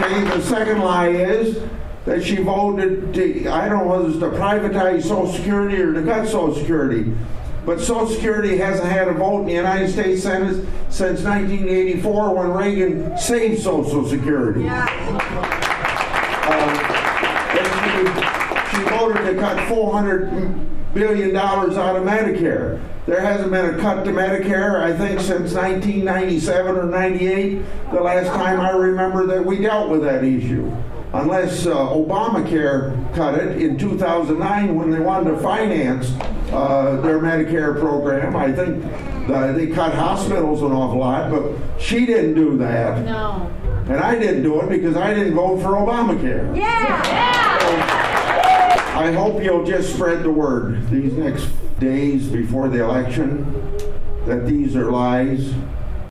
lie, the second lie is that she voted to, I don't know whether it's to privatize Social Security or to cut Social Security. But Social Security hasn't had a vote in the United States Senate since 1984 when Reagan saved Social Security. She voted to cut $400 billion out of Medicare. There hasn't been a cut to Medicare, I think, since 1997 or 98, the last time I remember that we dealt with that issue. Unless Obamacare cut it in 2009 when they wanted to finance their Medicare program. I think they cut hospitals an awful lot, but she didn't do that. No. And I didn't do it because I didn't vote for Obamacare. Yeah! So I hope you'll just spread the word these next days before the election that these are lies.